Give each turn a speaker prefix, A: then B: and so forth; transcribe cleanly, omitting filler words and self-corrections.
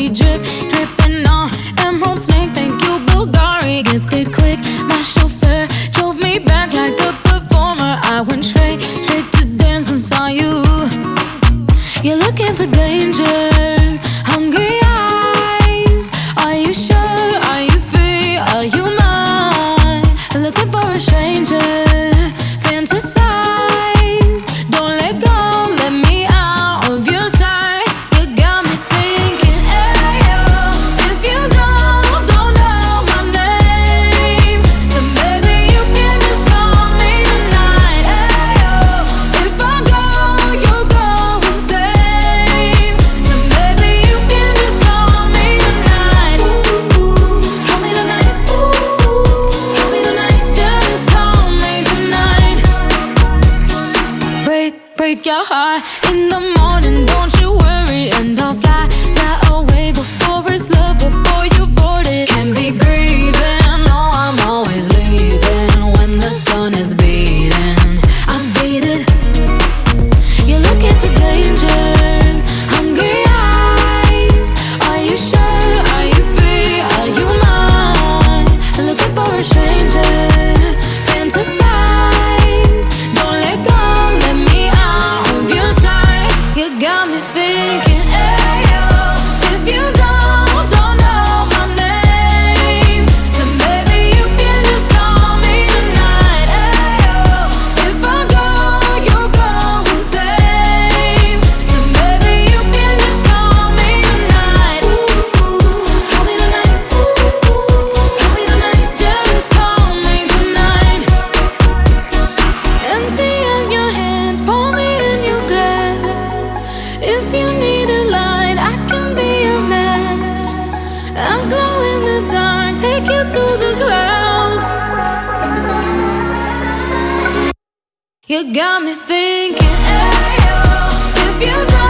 A: we drip, dripping on Emerald Snake. Thank you, Bulgari, get there quick. My chauffeur drove me back like a performer. I went straight to dance and saw you. You're looking for danger, hungry eyes. Are you sure? Are you free? Are you mine? Looking for a stranger, fantasize. Don't let go, let me out of your sight. You got me thinking, ayo. If you don't know my name, then baby you can just call me tonight, ayo. If I go, you go insane, then baby you can just call me tonight. Call me tonight, call me tonight, just call me tonight. Break your heart in the morning, don't you worry, and I'll fly away before it's love, before you board it. Can't be grieving, no, I'm always leaving when the sun is beating. I beat it. You're looking for danger, hungry eyes. Are you sure? Are you free? Are you mine? Looking for a stranger, fantasize. Don't let go, let me out of your sight. You got me thinking, ayo. If you don't know my name, then baby you can just call me tonight, ayo. If I go, you go insane, then baby you can just call me tonight. Call me tonight, call me tonight, just call me tonight. Empty in your hands, pour me in your glass. If you need a light, I can be a match. I'll glow in the dark, take you to the clouds. You got me thinking, ayo. If you don't